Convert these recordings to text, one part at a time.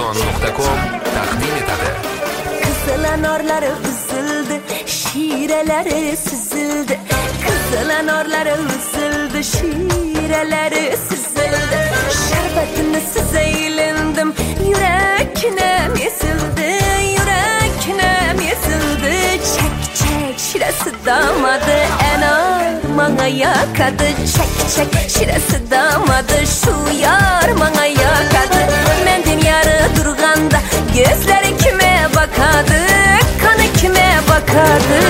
Auksion.com takdim etadi. Kızılan üzüldü, şiireleri süzüldü. Kızılan üzüldü, şiireleri süzüldü. Şerbetini size eğlendim, yürekinem yesildi, yürekinem yesildi. Çek çek şiresi damadı, enar bana yakadı. Çek çek şiresi damadı, şu yar bana yakadı. Mendin yarı durganda, gözleri kime bakadı, kanı kime bakadı.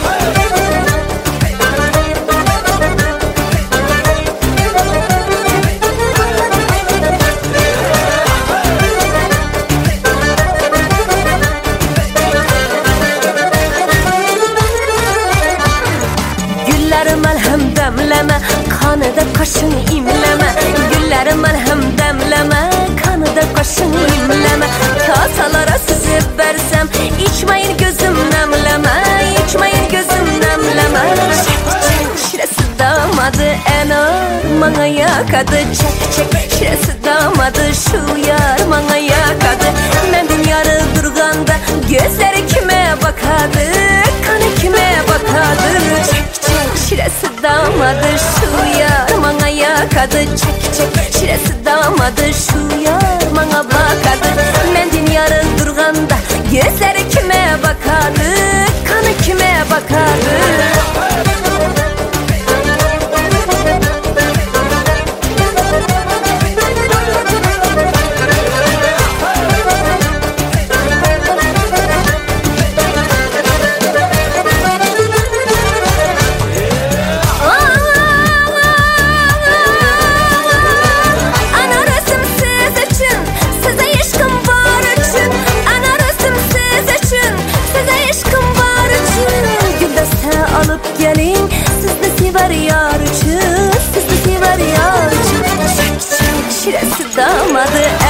Gülleri melhem demleme, kanıda kaşın imleme. Gülleri melhem demleme, kanıda kaşın imleme. Kasalara süzüp versem, içmeyin gözüm nemleme, içmeyin gözüm nemleme. Çek çek şiresi damadı, enar bana yakadı. Çek çek şiresi damadı, şu yar bana yakadı. Mendin yarı durganda, gözleri kime bakadı, kanı kime bakadı. Çek çek şiresi damadı, şu yar bana yakadı. Çek çek şiresi damadı, şu yar bana bakadı. Mendin yarı durganda, gözleri kime bakadı, kanı kime bakadı. Alıp gelin, siz de sever yar üçün, siz de sever yar üçün. Çek çek şiresi damadı,